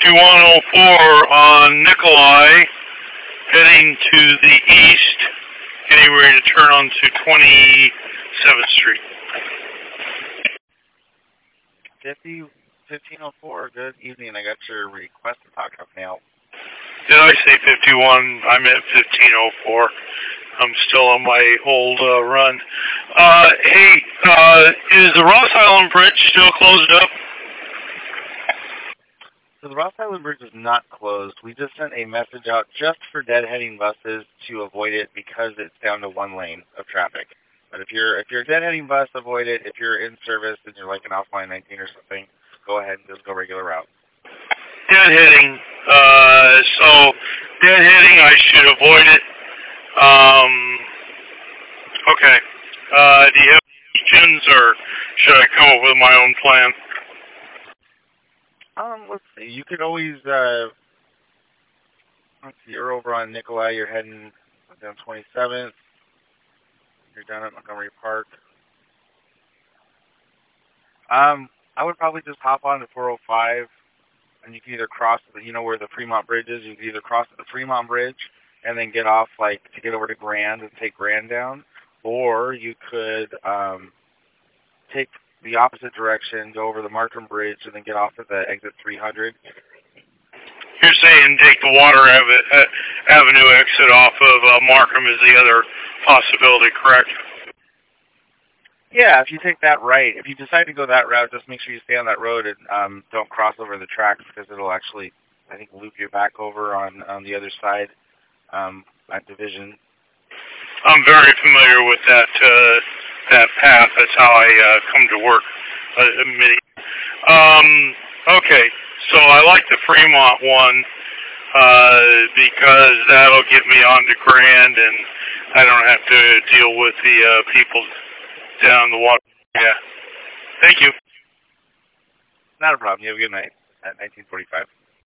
5104 on Nikolai, heading to the east, getting ready to turn onto 27th Street. 1504, good evening. I got your request to talk up now. Did I say 51? I meant 1504. I'm still on my old run. Hey, is the Ross Island Bridge still closed up? So the Ross Island Bridge is not closed. We just sent a message out just for deadheading buses to avoid it because it's down to one lane of traffic. But if you're a deadheading bus, avoid it. If you're in service and you're like an offline 19 or something, go ahead and just go regular route. Deadheading. So deadheading, I should avoid it. Okay. Do you have questions, or should I come up with my own plan? Let's see. You could always, let's see, you're over on Nikolai. You're heading down 27th. You're down at Montgomery Park. I would probably just hop on to 405, and you can either cross, where the Fremont Bridge is. You can either cross at the Fremont Bridge and then get off, to get over to Grand and take Grand down, or you could take the opposite direction, go over the Markham Bridge, and then get off at the exit 300. You're saying take the Water Avenue exit off of Markham is the other possibility, correct? Yeah, if you take that right, if you decide to go that route, just make sure you stay on that road and don't cross over the tracks, because it'll actually, I think, loop you back over on the other side at Division. I'm very familiar with that path. That's how I come to work. Okay, so I like the Fremont one because that'll get me onto Grand, and I don't have to deal with the people down the water. Yeah. Thank you. Not a problem. You have a good night at 1945.